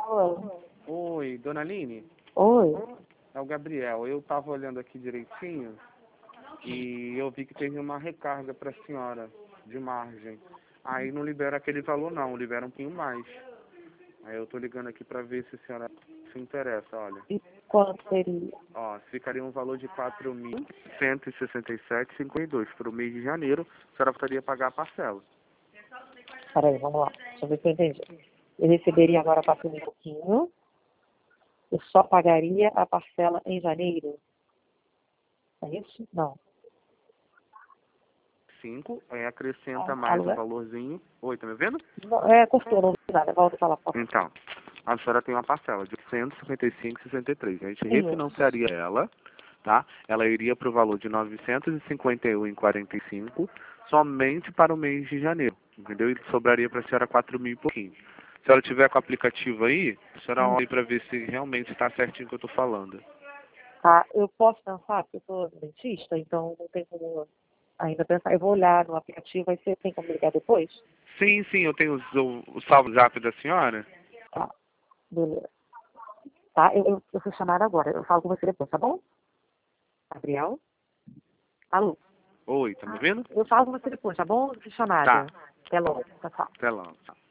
Oi, dona Aline? Oi. É o Gabriel. Eu estava olhando aqui direitinho e eu vi que teve uma recarga para a senhora de margem. Aí não libera aquele valor não, libera um pouquinho mais. Aí eu tô ligando aqui para ver se a senhora se interessa, olha. E quanto seria? Ó, ficaria um valor de 4.167,52 para o mês de janeiro. A senhora precisaria pagar a parcela. Peraí, vamos lá. Deixa eu ver se eu entendi. Eu receberia agora 4 mil e pouquinho. Eu só pagaria a parcela em janeiro. É isso? Não. 5, aí acrescenta Ah, mais alô, um valorzinho. Oi, tá me vendo? Não, cortou, não vi nada. Volta a falar, por favor. Então, a senhora tem uma parcela de 155,63. A gente Isso. refinanciaria ela, tá? Ela iria para o valor de 951,45 somente para o mês de janeiro, entendeu? E sobraria para a senhora 4 mil e pouquinho. Se a senhora tiver com o aplicativo aí, a senhora olha para ver se realmente está certinho o que eu estou falando. Tá, eu posso pensar, porque eu sou dentista, então não tem como ainda pensar. Eu vou olhar no aplicativo, aí você tem como ligar depois? Sim, sim, eu tenho o salvo zap da senhora. Tá, beleza. Tá, eu fui chamada agora. Eu falo com você depois, tá bom? Gabriel? Alô? Oi, tá me vendo? Eu falo com você depois, tá bom? Eu fui chamada. Tá, Até logo. Tchau, tchau. até lá.